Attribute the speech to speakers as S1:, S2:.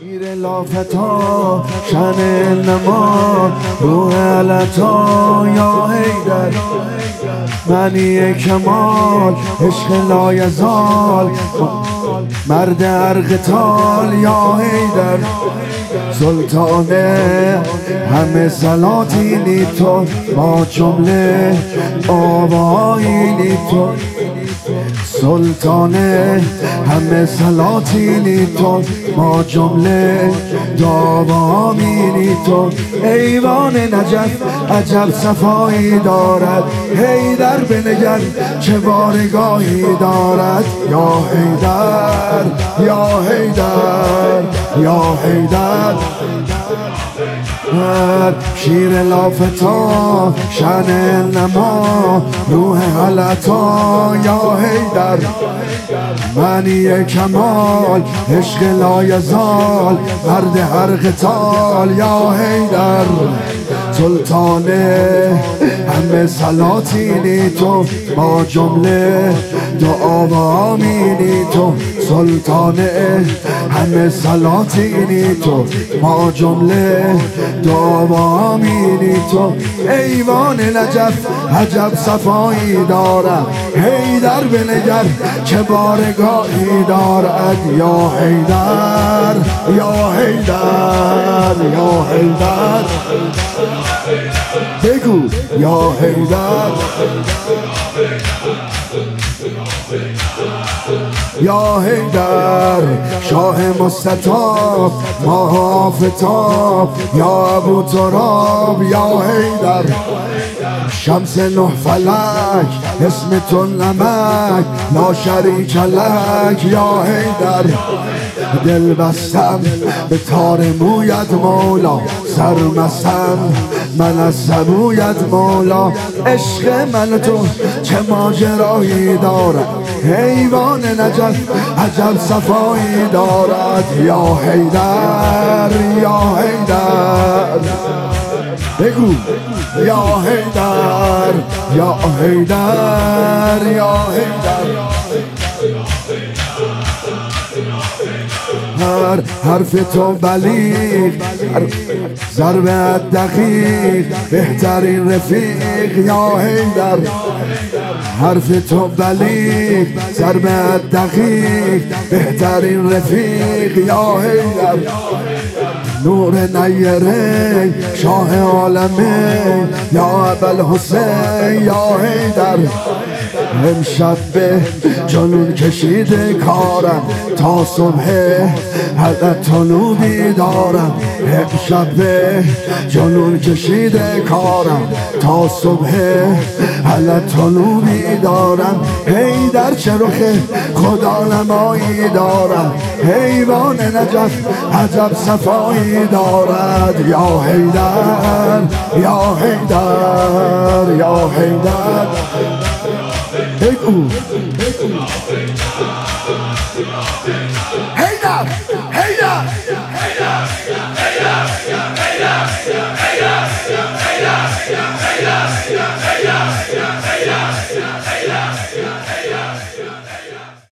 S1: شیر لافتا شن نما روح علتا یا حیدر معنی کمال عشق لایزال مرد هر قتال یا حیدر سلطان همه سلاطینی تو با جمله آوایینی تو سلطان همه سلاطینی تو با جمله داوامینی تو ایوان نجف عجب صفایی دارد حیدر بنگر چه بارگاهی دارد یا حیدر یا حیدر یا حیدر شیر لافتا شن نما روح علتا یا حیدر معنی کمال عشق لایزال مرد هر قتال یا حیدر سلطان همه سلاطینی تو با جمله دعاوامینی تو سلطان همه سلاطینی تو با جمله دعاوامینی تو ایوان نجف عجب صفایی دارد حیدر بنگر چه بارگاهی دارد یا حیدر یا حیدر یا حیدر بگو یا حیدر یا حیدر شاه مستطاب ماه آفتاب یا ابو تراب یا حیدر شمس نه فلک اسم تو نمک لا شریک لک یا حیدر دل بستم به تار مویت مولا سرمستم من از سبویت مولا عشق من تو چه ماجرایی دارد حیوان نجف عجب صفایی دارد یا حیدر یا حیدر بگو یا حیدر یا حیدر یا حیدر حرف تو بلیغ ضرب دقیق بهترین رفیق یا حیدر حرف تو بلیغ ضرب دقیق بهترین رفیق یا حیدر نور نیره شاه عالمه یا ابوالحسین یا حیدر امشب به جنون کشیده کارم تا صبح حد طلوبی دارم امشب به جنون کشیده کارم تا صبح حد طلوبی دارم حیدر چه رخ خدا نمایی دارم حیوان نجف عجب صفایی دارد یا حیدر یا حیدر یا حیدر بگو